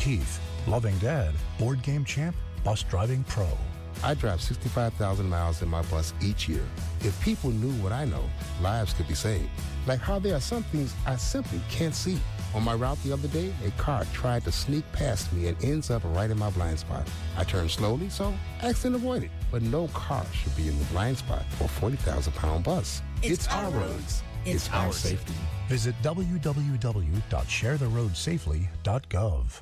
Heath, loving dad, board game champ, bus driving pro. I drive 65,000 miles in my bus each year. If people knew what I know, lives could be saved. Like how there are some things I simply can't see. On my route the other day, a car tried to sneak past me and ends up right in my blind spot. I turned slowly, so accident avoided. But no car should be in the blind spot for a 40,000-pound bus. It's our roads. It's our safety. Visit www.sharetheroadsafely.gov.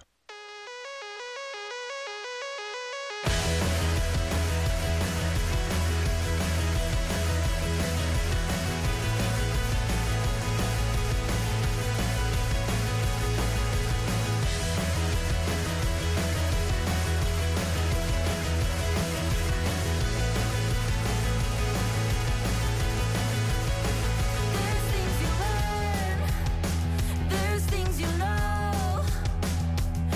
There's things you learn, there's things you know.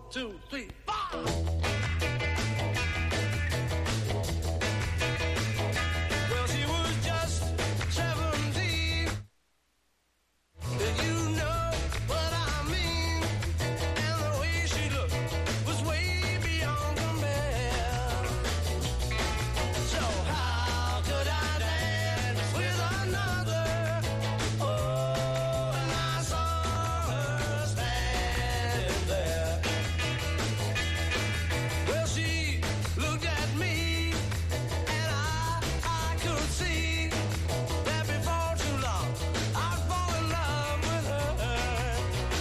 2, 3, 4. Well, she was just 17. You know what I mean. And the way she looked was way beyond compare. So how could I dance with another? Oh, and I saw her standing there. Well, she looked at me, and I could see that before too long I'd fall in love with her.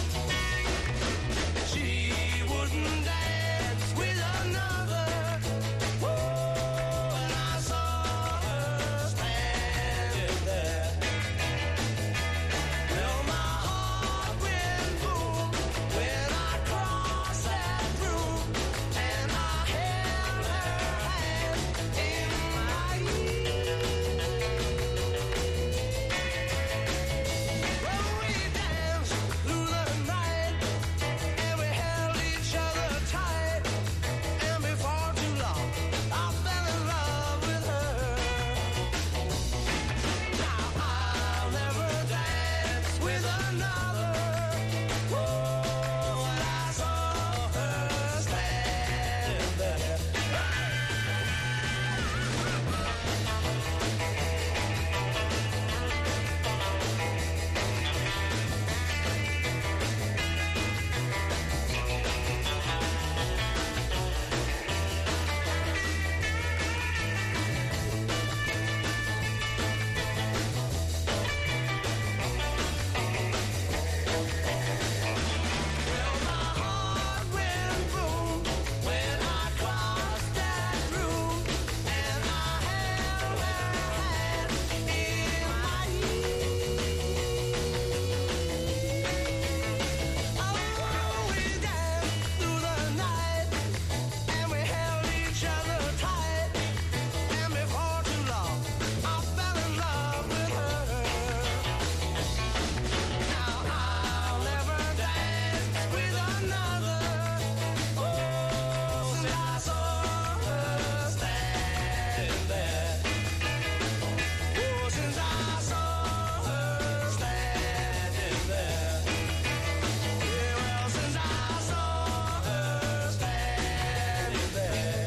She wouldn't dance with another. Oh, and I saw her standing there. Well, my heart went boom when I crossed that room, and I held her hand in my Well, we danced through the night, and we held each other tight, and before too long, I fell in love with her. Now I'll never dance with another. Oh, and I saw her standing there. Well, my heart went boom when I crossed that room, and I held her hand in my Oh, we danced through the night, and we held each other tight, and before too long, I fell in love with her. Now I'll never dance with another. Oh, since I saw her standing there. Oh, since I saw her standing there. Yeah, well, since I saw her standing there.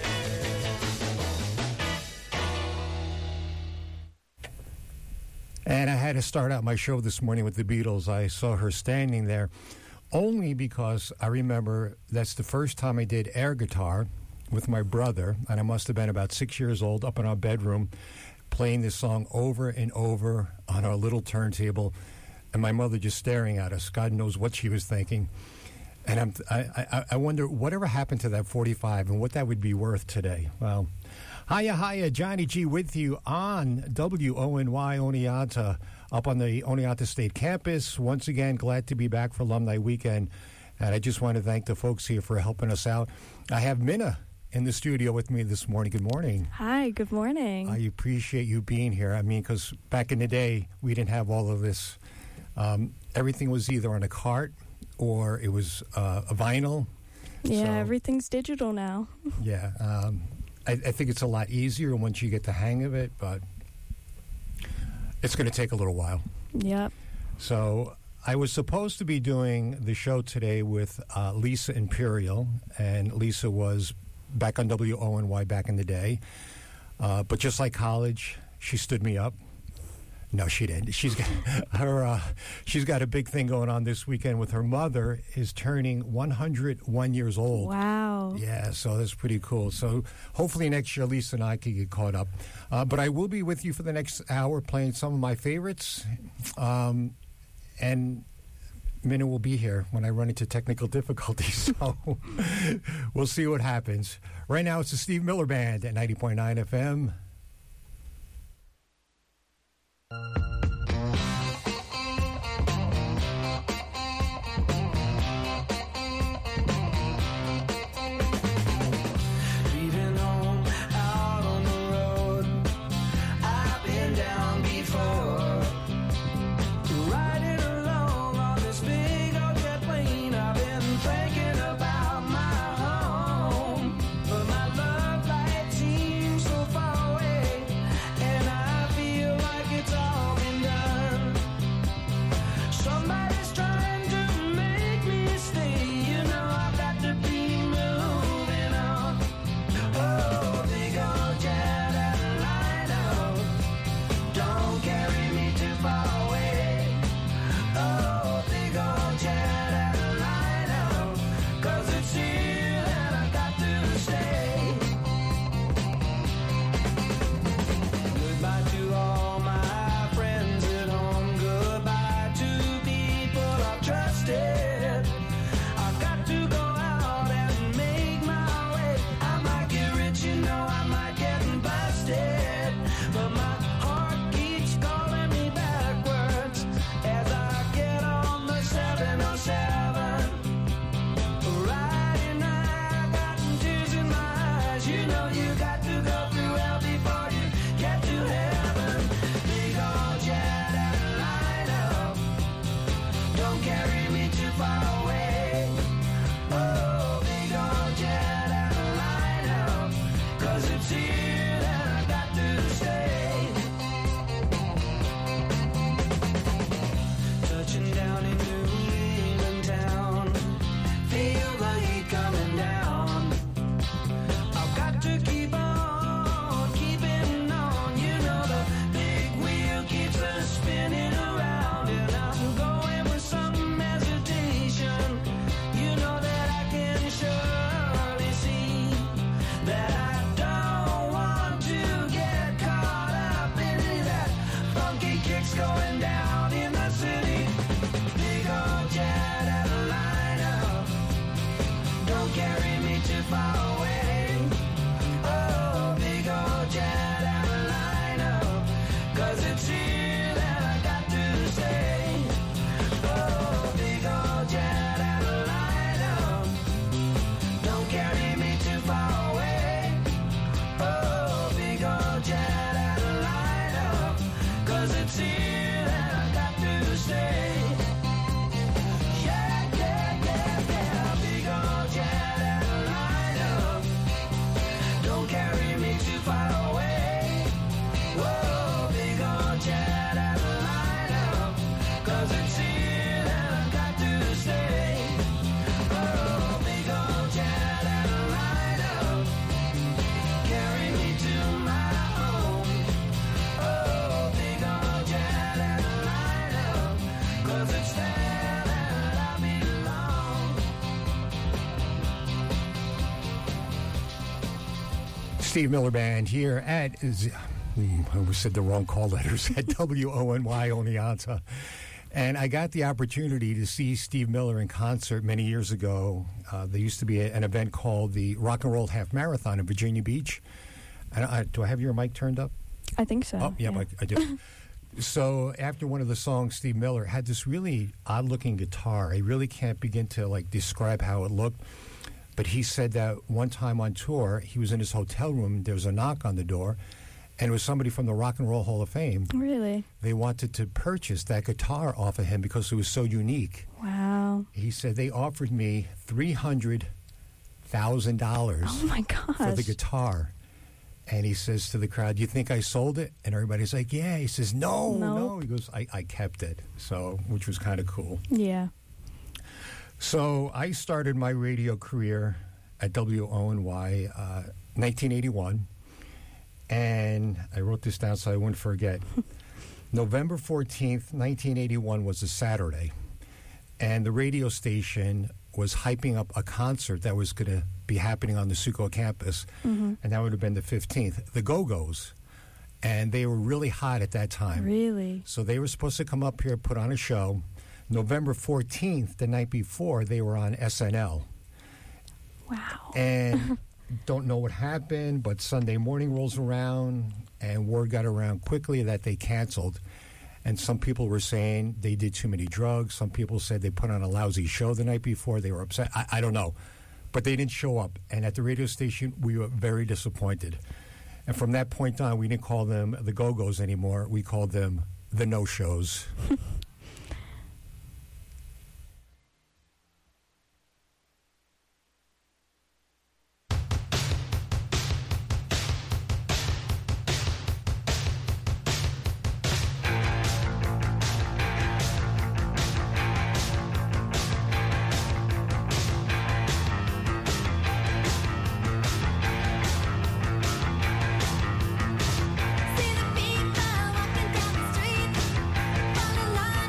And I had to start out my show this morning with the Beatles. I saw her standing there only because I remember that's the first time I did air guitar with my brother, and I must have been about 6 years old, up in our bedroom, playing this song over and over on our little turntable, and my mother just staring at us. God knows what she was thinking. And I wonder whatever happened to that 45 and what that would be worth today. Well, hiya, Johnny G with you on WONY Oneonta, up on the Oneonta State Campus. Once again, glad to be back for Alumni Weekend. And I just want to thank the folks here for helping us out. I have Minna in the studio with me this morning. Good morning. Hi, good morning. I appreciate you being here. I mean, because back in the day, we didn't have all of this. Everything was either on a cart or it was a vinyl. Yeah, So, everything's digital now. yeah. I think it's a lot easier once you get the hang of it, but it's going to take a little while. Yep. So I was supposed to be doing the show today with Lisa Imperial, and Lisa was back on WONY back in the day. But just like college, she stood me up. No, she didn't. She's got a big thing going on this weekend with her mother is turning 101 years old. Wow. Yeah, so that's pretty cool. So hopefully next year Lisa and I can get caught up. But I will be with you for the next hour playing some of my favorites. And Minna will be here when I run into technical difficulties. So we'll see what happens. Right now it's the Steve Miller Band at 90.9 FM. Leaving home out on the road, I've been down before. Riding along on this big old jet plane, I've been thinking about my Don't carry me too far away. Whoa, big old jet and light up, 'cause it's here and I've got to stay. Oh, big old jet and light up, carry me to my home. Oh, big old jet and light up, 'cause it's there that I belong. Steve Miller Band here at, I said the wrong call letters, at WONY Oneonta. And I got the opportunity to see Steve Miller in concert many years ago. There used to be an event called the Rock and Roll Half Marathon in Virginia Beach. Do I have your mic turned up? I think so. Oh, yeah. I do. So after one of the songs, Steve Miller had this really odd-looking guitar. I really can't begin to describe how it looked. But he said that one time on tour, he was in his hotel room. There was a knock on the door, and it was somebody from the Rock and Roll Hall of Fame. Really? They wanted to purchase that guitar off of him because it was so unique. Wow. He said they offered me $300,000 Oh my gosh. for the guitar. And he says to the crowd, "Do you think I sold it?" And everybody's like, "Yeah." He says, No. Nope. He goes, I kept it. So, which was kind of cool. Yeah. So I started my radio career at WONY 1981. And I wrote this down so I wouldn't forget. November 14th, 1981 was a Saturday. And the radio station was hyping up a concert that was going to be happening on the Suco campus. Mm-hmm. And that would have been the 15th. The Go-Go's. And they were really hot at that time. Really? So they were supposed to come up here, put on a show. November 14th, the night before, they were on SNL. Wow. And don't know what happened, but Sunday morning rolls around, and word got around quickly that they canceled. And some people were saying they did too many drugs. Some people said they put on a lousy show the night before. They were upset. I don't know. But they didn't show up. And at the radio station, we were very disappointed. And from that point on, we didn't call them the Go-Go's anymore. We called them the No-Shows. See the people walking down the street, fall in line.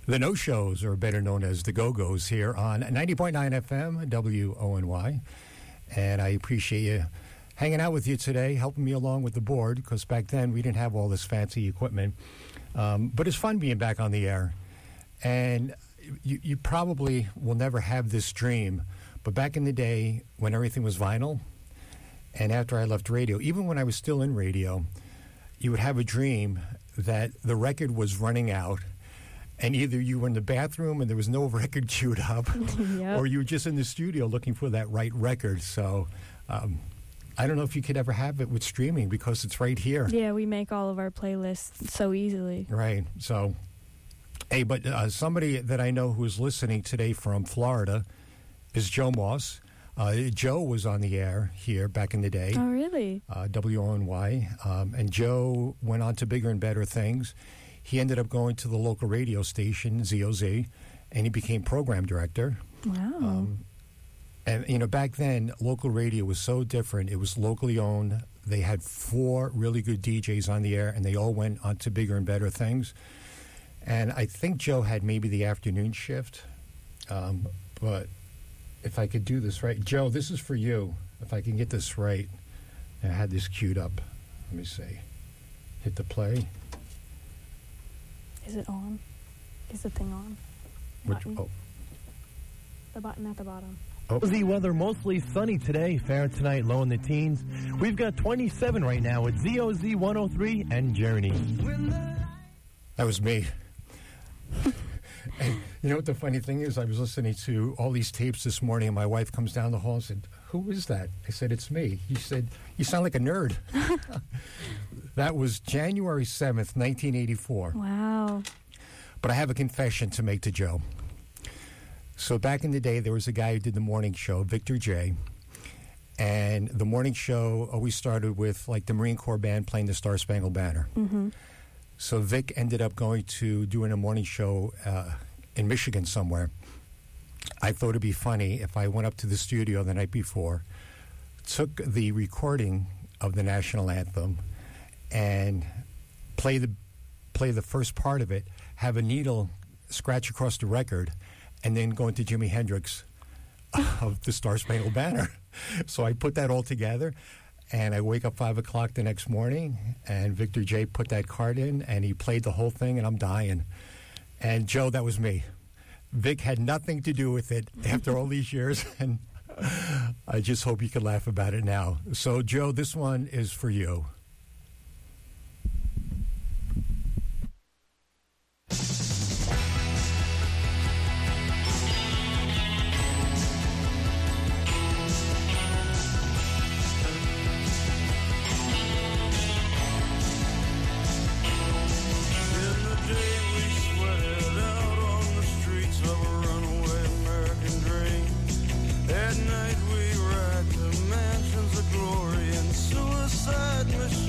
The No-Shows, or better known as the Go-Go's, here on 90.9 FM, WONY. And I appreciate you hanging out with you today, helping me along with the board, because back then we didn't have all this fancy equipment. But it's fun being back on the air. And you probably will never have this dream, but back in the day when everything was vinyl, and after I left radio, even when I was still in radio, you would have a dream that the record was running out, and either you were in the bathroom and there was no record queued up, Yep. or you were just in the studio looking for that right record. So I don't know if you could ever have it with streaming because it's right here. Yeah, we make all of our playlists so easily. Right. So, hey, but somebody that I know who is listening today from Florida is Joe Moss. Joe was on the air here back in the day. Oh, really? WONY. And Joe went on to bigger and better things. He ended up going to the local radio station, ZOZ, and he became program director. Wow. And, you know, back then, local radio was so different. It was locally owned. They had 4 really good DJs on the air, and they all went on to bigger and better things. And I think Joe had maybe the afternoon shift. But if I could do this right. Joe, this is for you. If I can get this right. I had this queued up. Let me see. Hit the play. Is it on? Is the thing on? Which, Button. oh, The button at the bottom. The weather mostly sunny today. Fahrenheit low in the teens. We've got 27 right now at ZOZ 103 and Journey. that was me. And you know what the funny thing is? I was listening to all these tapes this morning, and my wife comes down the hall and said, "Who is that?" I said, "It's me." He said, "You sound like a nerd." That was January 7th, 1984. Wow. But I have a confession to make to Joe. So back in the day, there was a guy who did the morning show, Victor J. And the morning show always started with, like, the Marine Corps band playing the Star Spangled Banner. Mm-hmm. So Vic ended up going to doing a morning show in Michigan somewhere. I thought it'd be funny if I went up to the studio the night before, took the recording of the national anthem, and play the first part of it, have a needle scratch across the record, and then go into Jimi Hendrix of the Star Spangled Banner. So I put that all together, and I wake up 5 o'clock the next morning, and Victor J put that card in, and he played the whole thing, and I'm dying. And Joe, that was me. Vic had nothing to do with it after all these years, and I just hope you can laugh about it now. So, Joe, this one is for you. At night we ride to mansions of glory and suicide machines.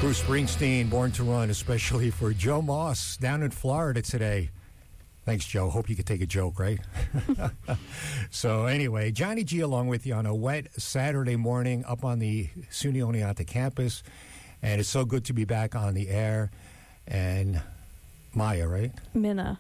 Bruce Springsteen, Born to Run, especially for Joe Moss down in Florida today. Thanks, Joe. Hope you could take a joke, right? So anyway, Johnny G along with you on a wet Saturday morning up on the SUNY Oneonta campus. And it's so good to be back on the air. And Maya, right? Minna.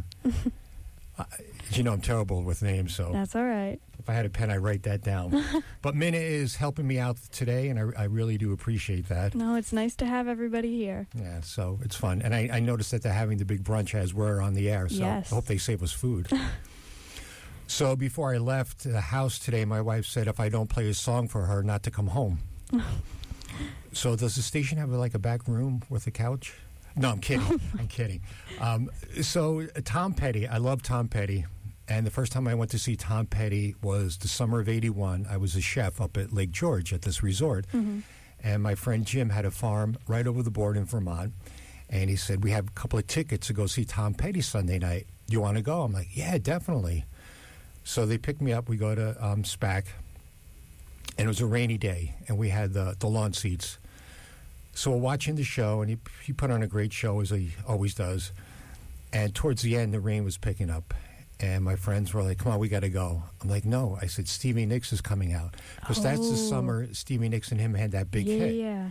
You know I'm terrible with names, so That's all right. if I had a pen, I'd write that down. But Minna is helping me out today, and I really do appreciate that. No, it's nice to have everybody here. Yeah, so it's fun. And I noticed that they're having the big brunch as we're on the air, so Yes. I hope they save us food. So before I left the house today, my wife said if I don't play a song for her, not to come home. So does the station have like a back room with a couch? No, I'm kidding. I'm kidding. So Tom Petty, I love Tom Petty. And the first time I went to see Tom Petty was the summer of '81. I was a chef up at Lake George at this resort. Mm-hmm. And my friend Jim had a farm right over the board in Vermont. And he said, we have a couple of tickets to go see Tom Petty Sunday night. Do you want to go? I'm like, yeah, definitely. So they picked me up. We go to SPAC. And it was a rainy day. And we had the lawn seats. So we're watching the show. And he put on a great show, as he always does. And towards the end, the rain was picking up. And my friends were like, come on, we got to go. I'm like, no. I said, Stevie Nicks is coming out. Because that's the summer Stevie Nicks and him had that big hit. Yeah.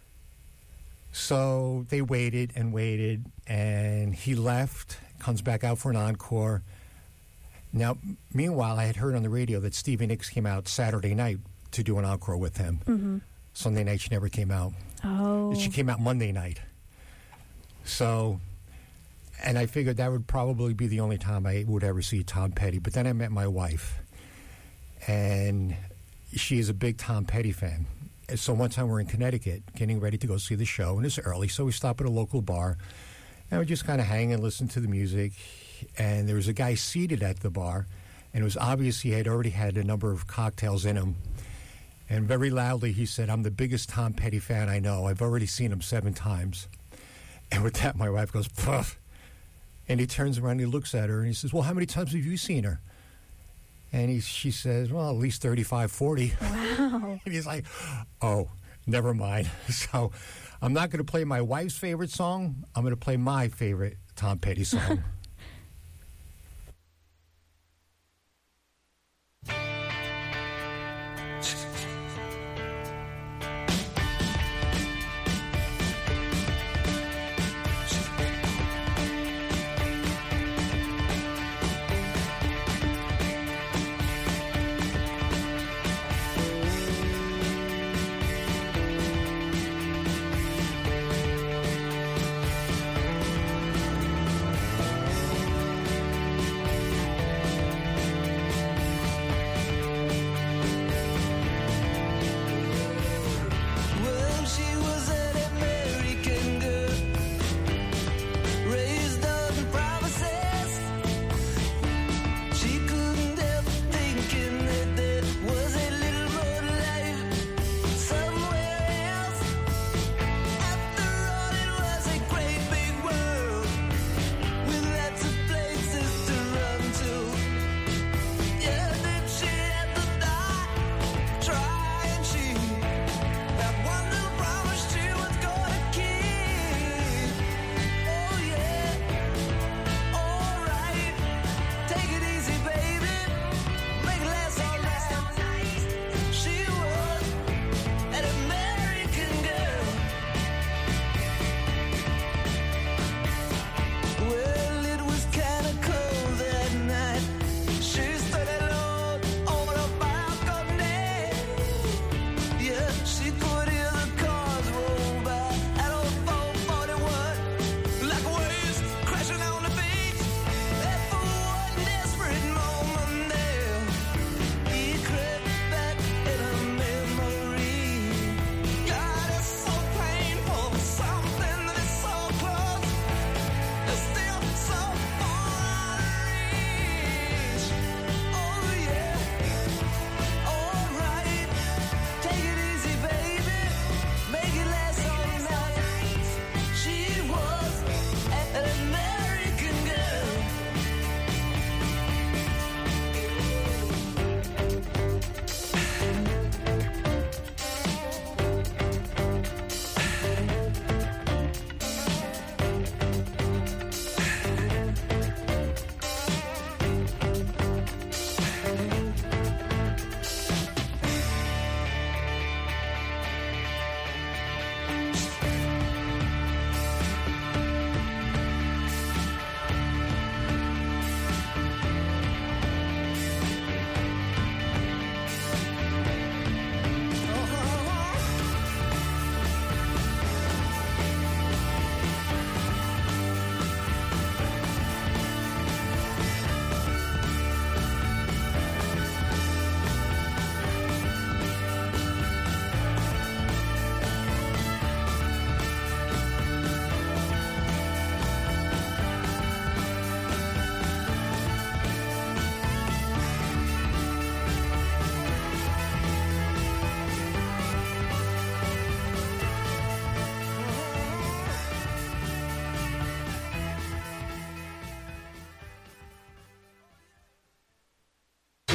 So they waited, and he left, comes back out for an encore. Now, meanwhile, I had heard on the radio that Stevie Nicks came out Saturday night to do an encore with him. Mm-hmm. Sunday night, she never came out. Oh. She came out Monday night. So... And I figured that would probably be the only time I would ever see Tom Petty. But then I met my wife, and she is a big Tom Petty fan. And so one time we're in Connecticut getting ready to go see the show, and it's early, so we stop at a local bar, and we just kind of hang and listen to the music. And there was a guy seated at the bar, and it was obvious he had already had a number of cocktails in him. And very loudly he said, I'm the biggest Tom Petty fan I know. I've already seen him 7 times. And with that, my wife goes, puff. And he turns around and he looks at her and he says, well, how many times have you seen her? And she says, well, at least 35, 40. Wow. And he's like, oh, never mind. So I'm not going to play my wife's favorite song. I'm going to play my favorite Tom Petty song.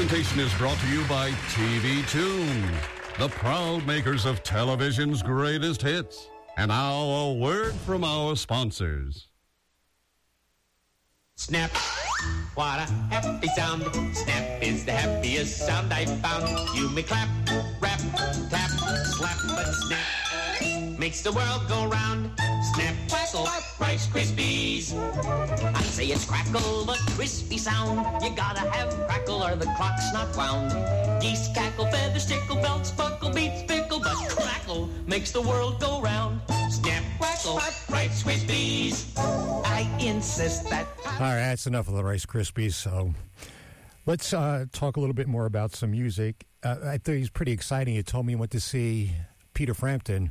presentation is brought to you by TV Tunes, the proud makers of television's greatest hits. And now a word from our sponsors. Snap. What a happy sound. Snap is the happiest sound I've found. You may clap, rap, tap, slap, but snap makes the world go round. Snap, crackle, Rice Krispies. I say it's crackle, but crispy sound. You gotta have crackle or the clock's not wound. Geese cackle, feathers tickle, belts buckle, beats pickle, but crackle makes the world go round. Snap, crackle, Rice Krispies. I insist that... All right, that's enough of the Rice Krispies. So let's talk a little bit more about some music. I thought it was pretty exciting. You told me you went to see Peter Frampton.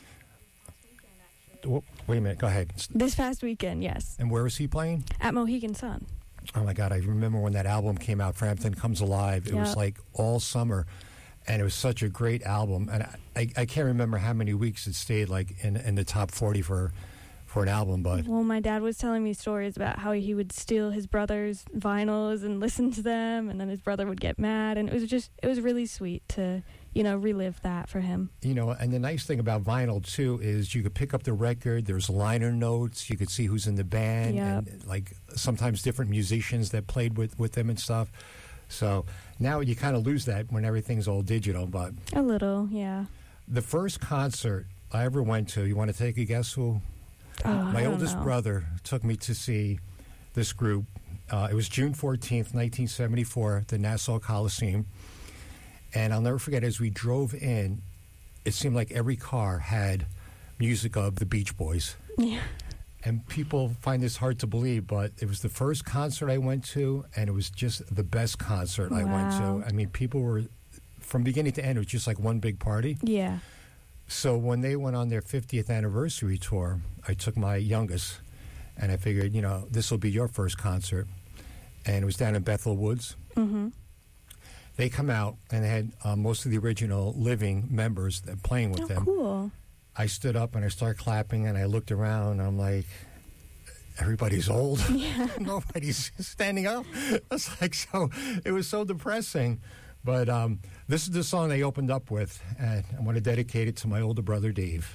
Wait a minute. Go ahead. This past weekend, yes. And where was he playing? At Mohegan Sun. Oh, my God. I remember when that album came out, Frampton Comes Alive. It was like all summer, and it was such a great album. And I can't remember how many weeks it stayed like in the top 40 for an album. But well, my dad was telling me stories about how he would steal his brother's vinyls and listen to them, and then his brother would get mad. And it was really sweet to, relive that for him. And the nice thing about vinyl, too, is you could pick up the record. There's liner notes. You could see who's in the band. Yep. And, like, sometimes different musicians that played with them and stuff. So now you kind of lose that when everything's all digital. But a little, yeah. The first concert I ever went to, you want to take a guess who? My oldest brother took me to see this group. It was June 14th, 1974, at the Nassau Coliseum. And I'll never forget, as we drove in, it seemed like every car had music of the Beach Boys. Yeah. And people find this hard to believe, but it was the first concert I went to, and it was just the best concert I went to. I mean, people were, from beginning to end, it was just like one big party. Yeah. So when they went on their 50th anniversary tour, I took my youngest, and I figured, this will be your first concert. And it was down in Bethel Woods. Mm-hmm. They come out, and they had most of the original living members playing with them. Cool. I stood up, and I started clapping, and I looked around, and I'm like, everybody's old. Yeah. Nobody's standing up. It's like, so it was so depressing. But this is the song they opened up with, and I want to dedicate it to my older brother, Dave.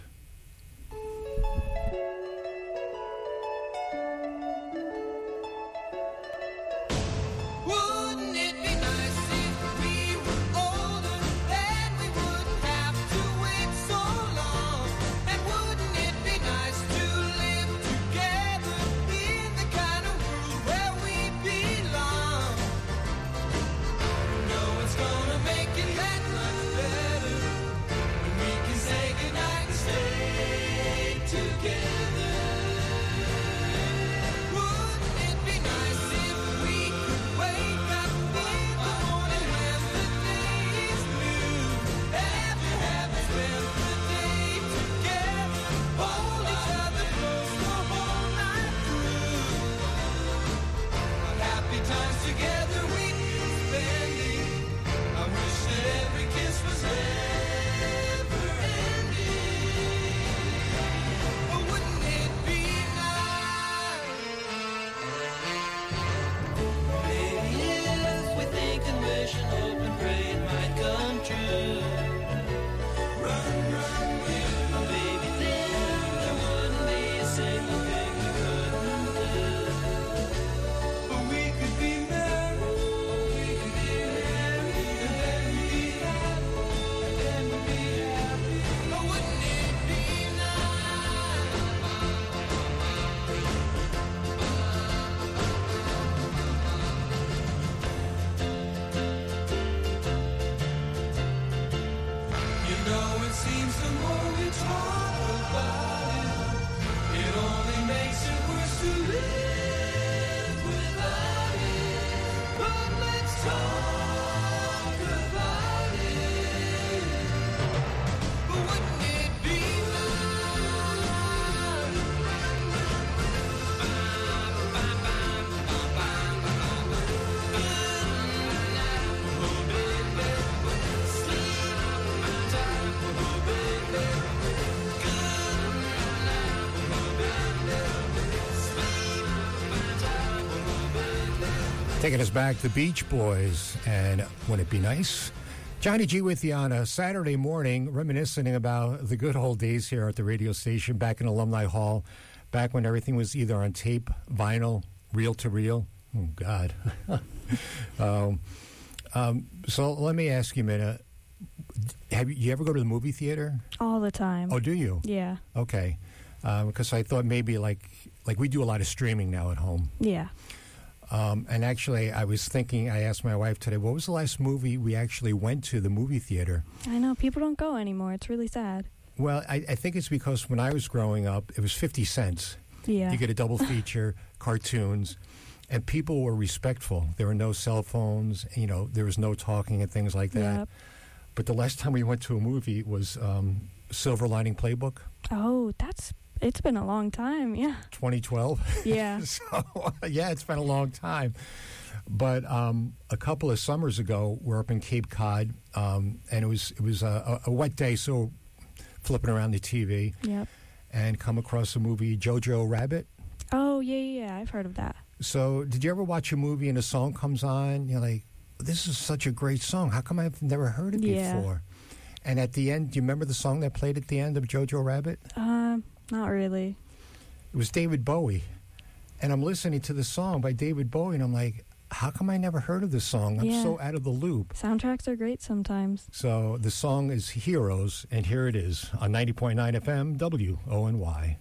Wouldn't it be nice if we were older, then we wouldn't have to wait so long? And wouldn't it be nice to live together in the kind of world where we belong? No one's gonna make it that much better when we can say goodnight and stay together. Taking us back, the Beach Boys, and Wouldn't It Be Nice? Johnny G with you on a Saturday morning, reminiscing about the good old days here at the radio station, back in Alumni Hall, back when everything was either on tape, vinyl, reel-to-reel. Oh, God. So let me ask you a minute. Have you ever go to the movie theater? All the time. Oh, do you? Yeah. Okay. Because I thought maybe like we do a lot of streaming now at home. Yeah. And actually, I was thinking, I asked my wife today, what was the last movie we actually went to the movie theater? I know. People don't go anymore. It's really sad. Well, I think it's because when I was growing up, it was 50 cents. Yeah. You get a double feature, cartoons, and people were respectful. There were no cell phones, there was no talking and things like that. Yep. But the last time we went to a movie was Silver Lining Playbook. Oh, it's been a long time, yeah. 2012. Yeah. So, yeah, it's been a long time. But a couple of summers ago, we're up in Cape Cod, and it was a wet day, so flipping around the TV. Yep. And come across the movie Jojo Rabbit. Oh, yeah, I've heard of that. So, did you ever watch a movie and a song comes on? You're like, this is such a great song. How come I've never heard it before? And at the end, do you remember the song that played at the end of Jojo Rabbit? Not really. It was David Bowie. And I'm listening to the song by David Bowie, and I'm like, how come I never heard of this song? I'm so out of the loop. Soundtracks are great sometimes. So the song is Heroes, and here it is on 90.9 FM, WONY.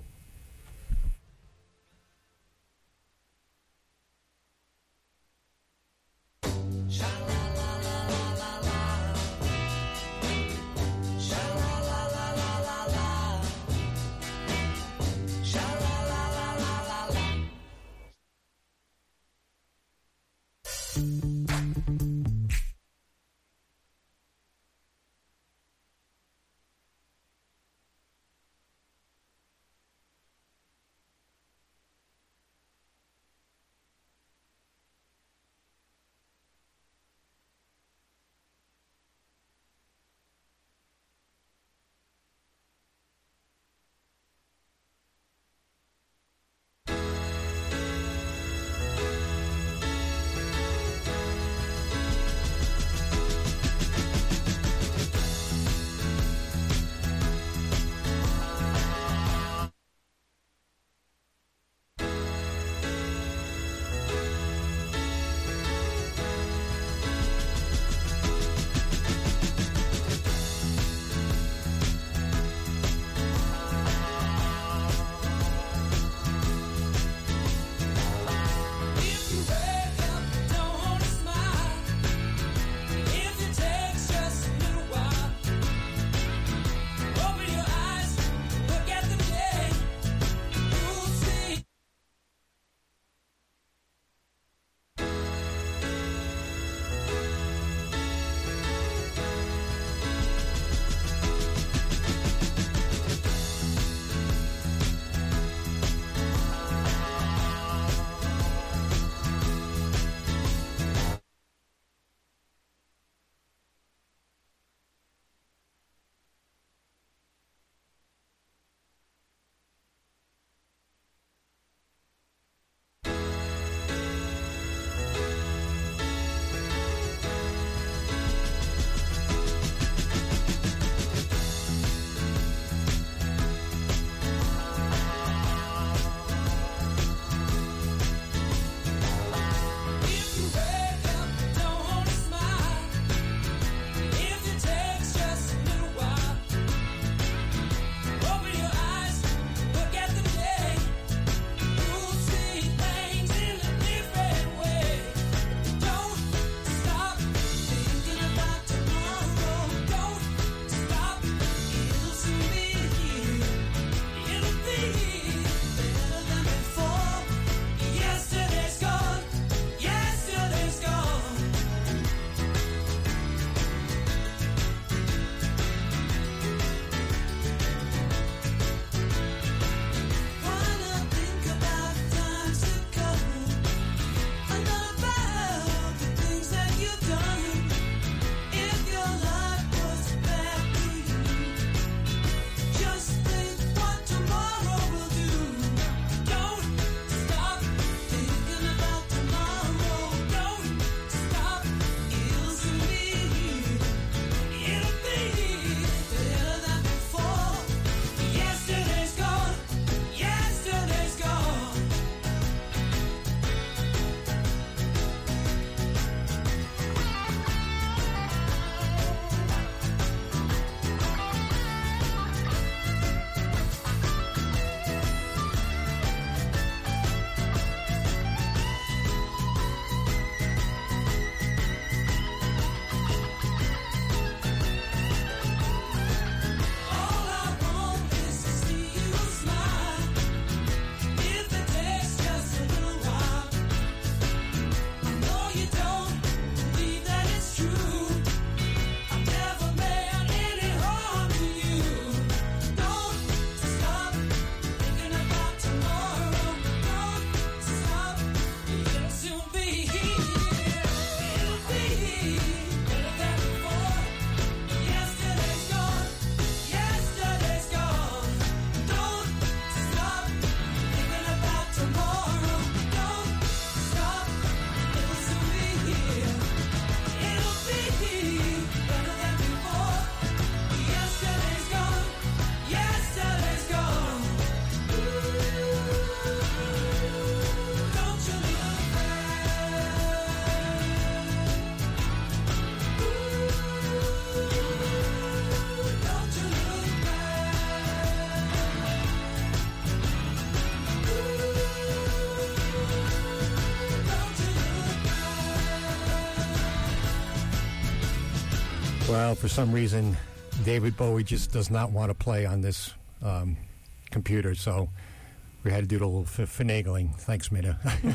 Well, for some reason, David Bowie just does not want to play on this computer, so we had to do a little finagling. Thanks, Mina.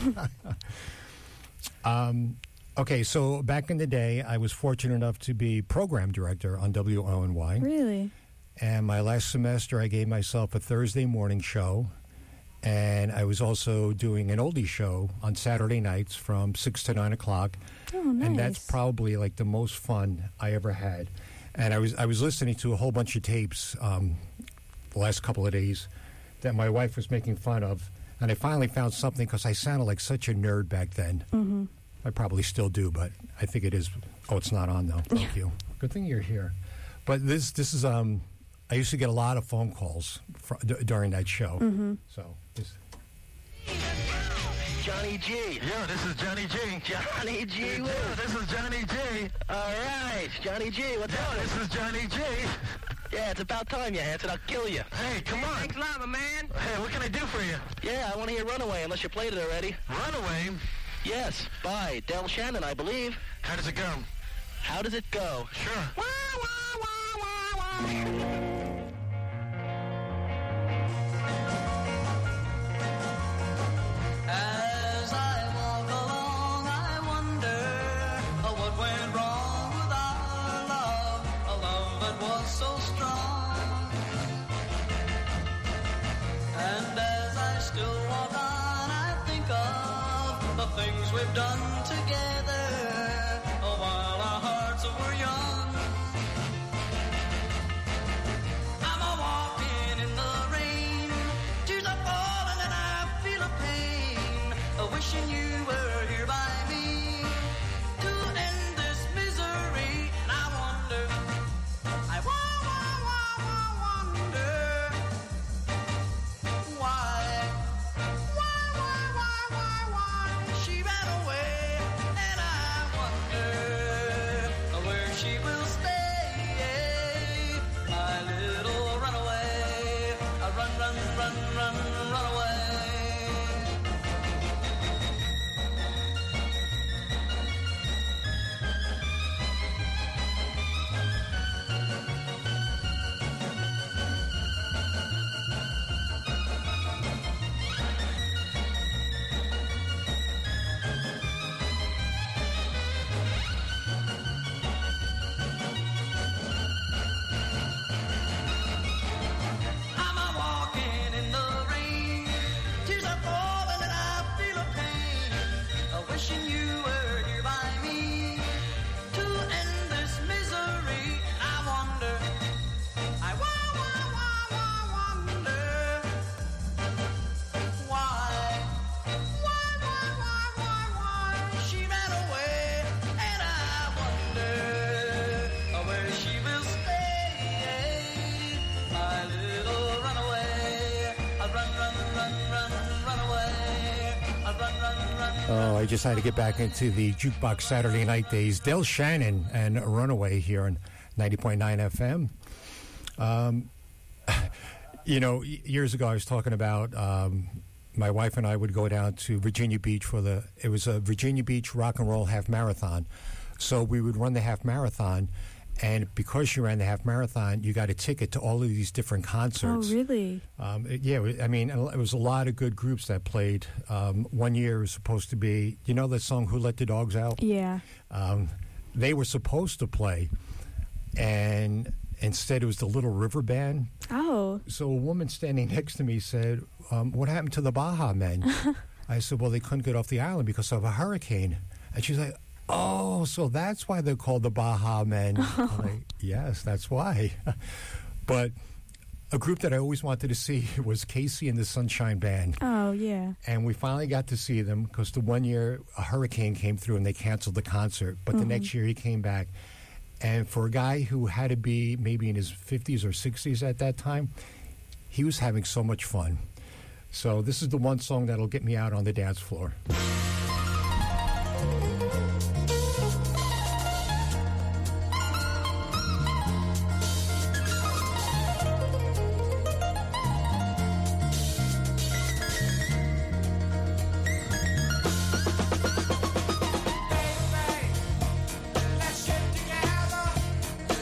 Okay, so back in the day, I was fortunate enough to be program director on WONY. Really? And my last semester, I gave myself a Thursday morning show, and I was also doing an oldie show on Saturday nights from 6 to 9 o'clock. Oh, nice. And that's probably like the most fun I ever had. And I was listening to a whole bunch of tapes the last couple of days that my wife was making fun of. And I finally found something because I sounded like such a nerd back then. Mm-hmm. I probably still do, but I think it is. Oh, it's not on, though. Thank you. Good thing you're here. But this is, I used to get a lot of phone calls during that show. Mm-hmm. So, this. Johnny G. Yeah, this is Johnny G. Johnny G. Woo. Yeah, this is Johnny G. All right, Johnny G. What's up? Yeah, this is Johnny G. Yeah, it's about time you answered. I'll kill you. Hey, come on. Thanks a lot, my man. Hey, what can I do for you? Yeah, I want to hear Runaway, unless you played it already. Runaway? Yes, by Del Shannon, I believe. How does it go? How does it go? Sure. As I walk along, I wonder what went wrong with our love, a love that was so strong. And as I still walk on, I think of the things we've done together while our hearts were young. I'm a walking in the rain, tears are falling and I feel a pain, wishing you were here by me to end this misery. And I wonder, I wonder why she ran away, and I wonder where she will stay. My little runaway, run away. I'm a walking in the rain, tears are falling and I feel a pain, wishing you were here by me to end this misery. I wonder, I wonder why she ran away, and I wonder where she will stay. My little runaway, run away, run. Oh, I just had to get back into the Jukebox Saturday Night days. Del Shannon and Runaway here on 90.9 FM. You know, years ago I was talking about my wife and I would go down to Virginia Beach it was a Virginia Beach rock and roll half marathon. So we would run the half marathon, and because you ran the half marathon, you got a ticket to all of these different concerts. Oh, really? I mean, it was a lot of good groups that played. One year was supposed to be, you know that song, Who Let the Dogs Out? Yeah. They were supposed to play, and instead it was the Little River Band. Oh. So a woman standing next to me said, what happened to the Baja Men? I said, well, they couldn't get off the island because of a hurricane. And she's like, oh, so that's why they're called the Baja Men. I'm like, yes, that's why. But a group that I always wanted to see was Casey and the Sunshine Band. Oh, yeah. And we finally got to see them because the one year a hurricane came through and they canceled the concert. But the next year he came back. And for a guy who had to be maybe in his 50s or 60s at that time, he was having so much fun. So this is the one song that'll get me out on the dance floor. Let's get together.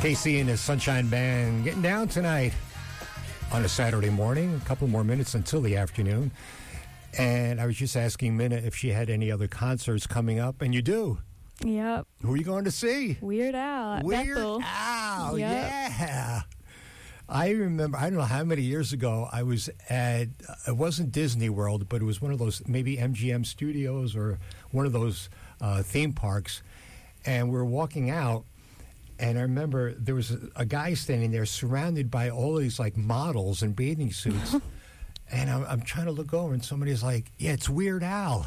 KC and his Sunshine Band getting down tonight on a Saturday morning. A couple more minutes until the afternoon. And I was just asking Minna if she had any other concerts coming up, and you do. Yep. Who are you going to see? Weird Al at Weird Bethel. Al, Yep. yeah. I remember, I don't know how many years ago, I was at, it wasn't Disney World, but it was one of those, maybe MGM Studios or one of those theme parks. And we were walking out, and I remember there was a guy standing there surrounded by all these, like, models in bathing suits. And I'm trying to look over, and somebody's like, yeah, it's Weird Al.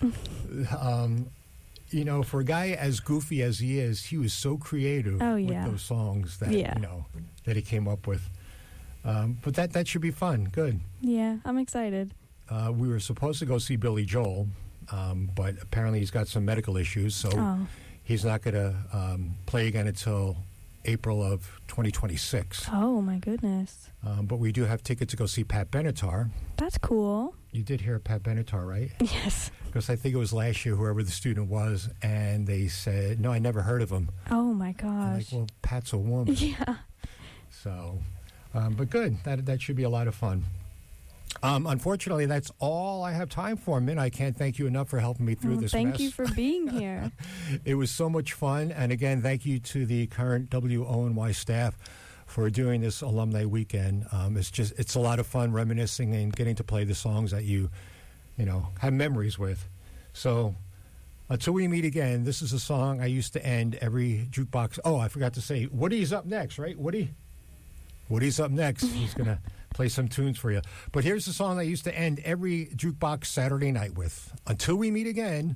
You know, for a guy as goofy as he is, he was so creative with those songs that, you know, that he came up with. But that should be fun. Good. Yeah, I'm excited. We were supposed to go see Billy Joel, but apparently he's got some medical issues, so he's not going to play again until April of 2026. Oh, my goodness. But we do have tickets to go see Pat Benatar. That's cool. You did hear Pat Benatar, right? Yes. Because I think it was last year, whoever the student was, and they said, no, I never heard of him. Oh, my gosh. I'm like, well, Pat's a woman. Yeah. So, but good. That should be a lot of fun. Unfortunately, that's all I have time for, Min. I can't thank you enough for helping me through this mess. Thank you for being here. It was so much fun. And again, thank you to the current WONY staff for doing this alumni weekend. It's a lot of fun reminiscing and getting to play the songs that you have memories with. So until we meet again, this is a song I used to end every jukebox. Oh, I forgot to say, Woody's up next, right? Woody's up next. He's going to play some tunes for you. But here's the song I used to end every jukebox Saturday night with. Until we meet again.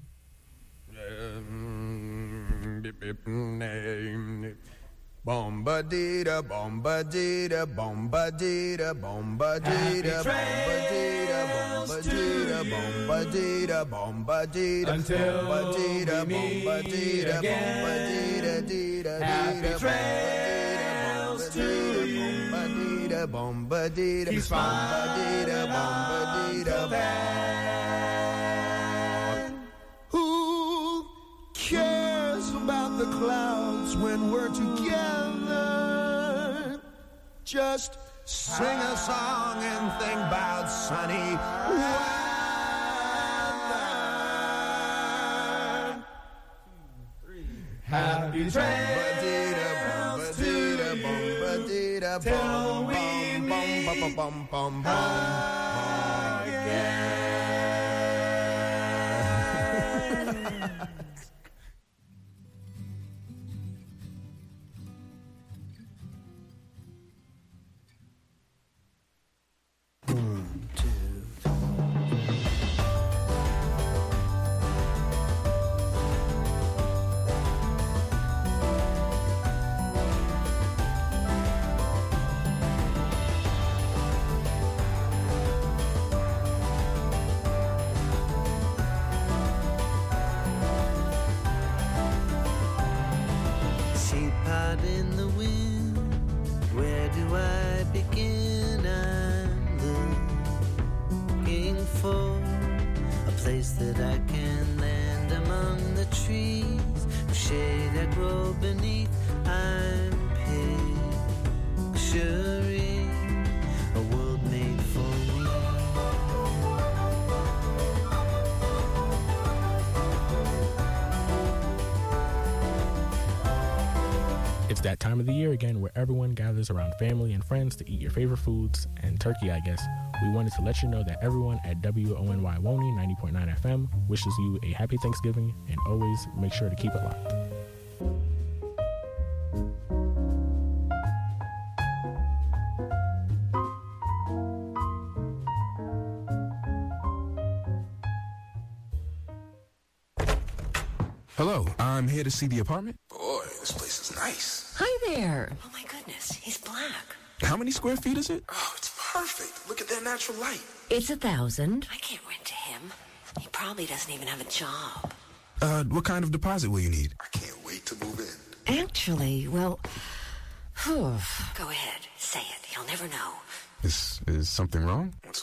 Bomba-dee-da, bomba-dee-da, bomba-dee-da, bomba-dee-da, bomba-dee-da, bomba-dee-da, bomba-dee-da, bomba-dee-da, Until we meet again. Happy trails to you. Bomba-dee-da, Keep smiling till then. Who cares about the clouds when we're together? Just sing a song and think about sunny weather. Happy trails to you till we meet again. Seapot in the wind, where do I begin? I'm looking for a place that I can land among the trees, shade that grow beneath. I'm picturing a world made for me. It's that time of the year again where everyone gathers around family and friends to eat your favorite foods, and turkey, I guess. We wanted to let you know that everyone at WONY Woney 90.9 FM wishes you a happy Thanksgiving, and always make sure to keep it locked. Hello, I'm here to see the apartment. Boy, this place is nice. Hi there. Oh my goodness, he's black. How many square feet is it? Oh, it's perfect. Look at that natural light. It's 1,000. I can't rent to him. He probably doesn't even have a job. What kind of deposit will you need? I can't wait to move in. Actually, well, go ahead, say it. He'll never know. Is something wrong?